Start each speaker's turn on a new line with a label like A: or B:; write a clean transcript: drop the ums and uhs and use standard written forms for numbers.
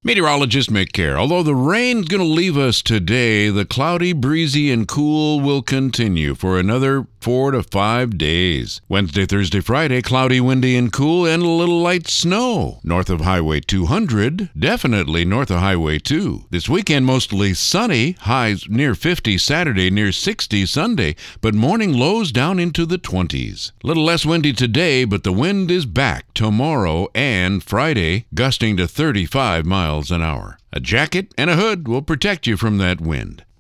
A: Meteorologist Mick Kerr. Although the rain's going to leave us today, the cloudy, breezy, and cool will continue for another 4 to 5 days. Wednesday, Thursday, Friday, cloudy, windy, and cool, and a little light snow. North of Highway 200, definitely north of Highway 2. This weekend, mostly sunny, highs near 50 Saturday, near 60 Sunday, but morning lows down into the 20s. A little less windy today, but the wind is back tomorrow and Friday, gusting to 35 miles an hour. A jacket and a hood will protect you from that wind.